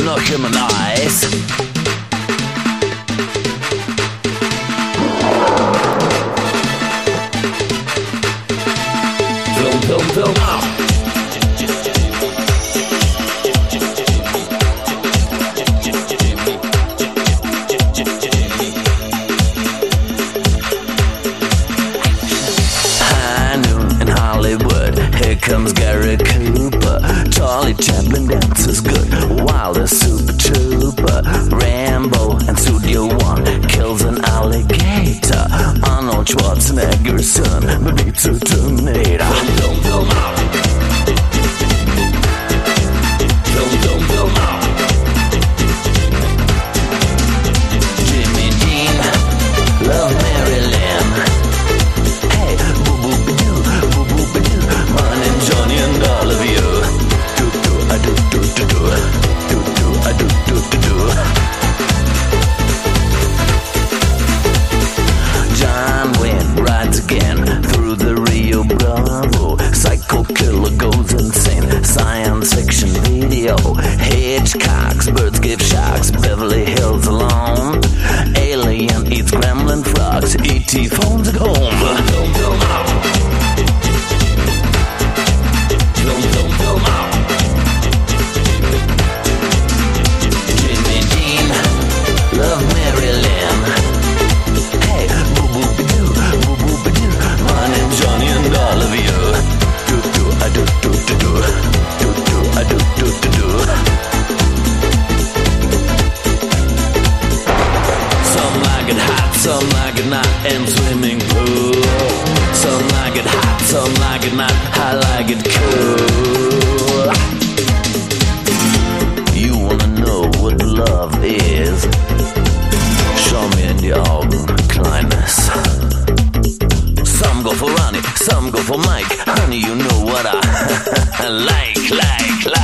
no human eyes. Film out. High noon in Hollywood, here comes Gary Cooper. Charlie Chaplin dances good, Wilder super trooper. Rambo and Studio One kills an alligator. Arnold Schwarzenegger's son beats a Terminator. Film out. Film out. Jimmy Dean, love Mary Lynn. Hey, boo-boo-ba-doo, boo-boo-ba-doo. My name's Johnny and all of you. Do-do-a-do-do-do-do. Do-do-a-do-do-do-do. John Wayne rides again through the Rio Bravo. Psycho killer goes insane. Science fiction video. Hitchcocks, birds give shocks. Beverly Hills alone. Alien eats gremlin frogs. E.T. phones at home. Film out. Film out. Jimmy Dean, love Mary Lynn. Hey, boo-boo-ba-doo, boo-boo-ba-doo. My name's Johnny and all of you. Do-do-a-do-do-do-do. Do-do-a-do-do-do-do. Some like it hot, some like it not, and swimming pool. Some like it hot, some like it not, I like it cool. You wanna know what love is? Show me in your kindness. Some go for Ronnie, some go for Mike. Honey, you know what I like.